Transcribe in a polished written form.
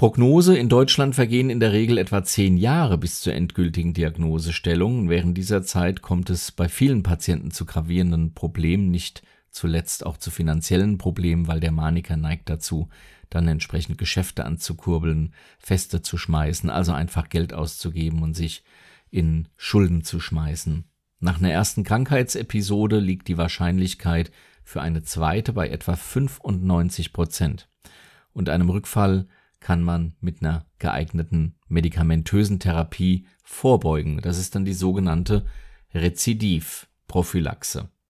Prognose: In Deutschland vergehen in der Regel etwa 10 Jahre bis zur endgültigen Diagnosestellung. Während dieser Zeit kommt es bei vielen Patienten zu gravierenden Problemen, nicht zuletzt auch zu finanziellen Problemen, weil der Maniker neigt dazu, dann entsprechend Geschäfte anzukurbeln, Feste zu schmeißen, also einfach Geld auszugeben und sich in Schulden zu schmeißen. Nach einer ersten Krankheitsepisode liegt die Wahrscheinlichkeit für eine zweite bei etwa 95%. Und einem Rückfall kann man mit einer geeigneten medikamentösen Therapie vorbeugen. Das ist dann die sogenannte Rezidivprophylaxe.